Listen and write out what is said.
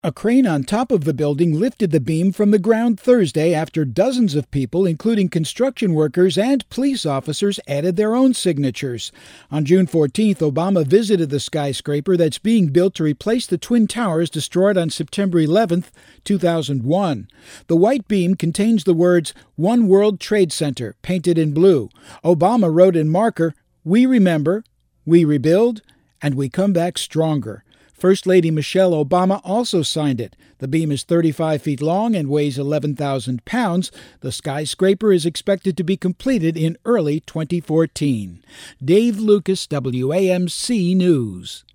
A crane on top of the building lifted the beam from the ground Thursday after dozens of people, including construction workers and police officers, added their own signatures. On June 14th, Obama visited the skyscraper that's being built to replace the Twin Towers destroyed on September 11th, 2001. The white beam contains the words One World Trade Center, painted in blue. Obama wrote in marker, "We remember, we rebuild, and we come back stronger." First Lady Michelle Obama also signed it. The beam is 35 feet long and weighs 11,000 pounds. The skyscraper is expected to be completed in early 2014. Dave Lucas, WAMC News.